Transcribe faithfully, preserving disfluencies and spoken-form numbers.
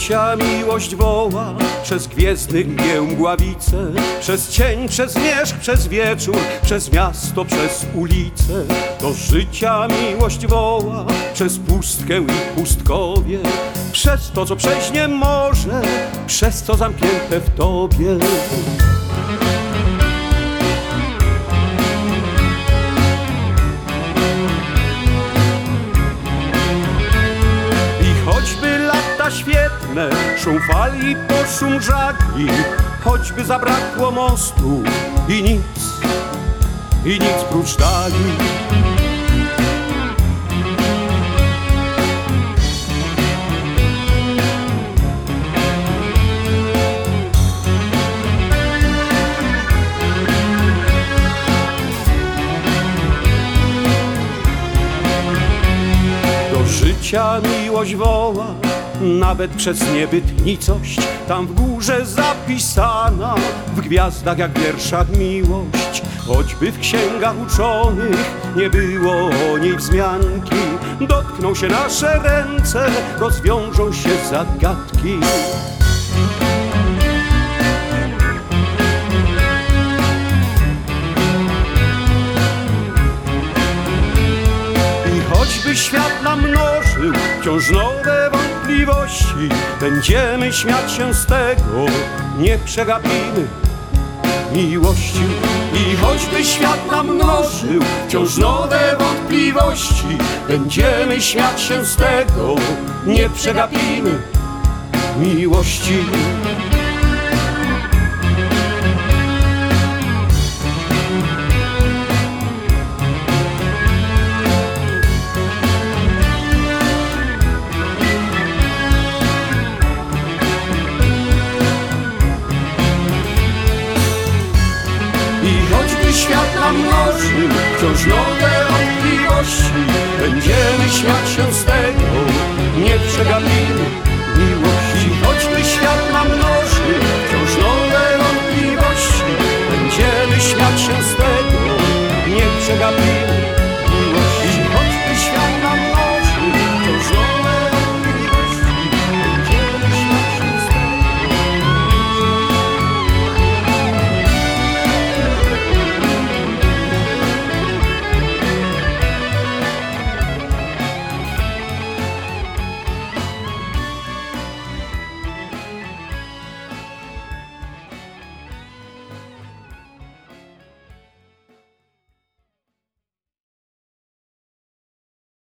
życia miłość woła, przez gwiezdny mgieł mgławice, przez cień, przez wierzch, przez wieczór, przez miasto, przez ulice. Do życia miłość woła, przez pustkę i pustkowie, przez to, co przejść nie może, przez co zamknięte w tobie. Świetne, szum fali po szum żagli, choćby zabrakło mostu i nic, i nic prócz dali. Do życia miłość woła, nawet przez niebytnicość, tam w górze zapisana, w gwiazdach jak w wierszach miłość. Choćby w księgach uczonych nie było o niej wzmianki, dotkną się nasze ręce, rozwiążą się zagadki. I choćby świat nam mnożył wciąż nowe wątpliwości, będziemy śmiać się z tego, nie przegapimy miłości. I choćby świat nam mnożył wciąż nowe wątpliwości, będziemy śmiać się z tego, nie przegapimy miłości.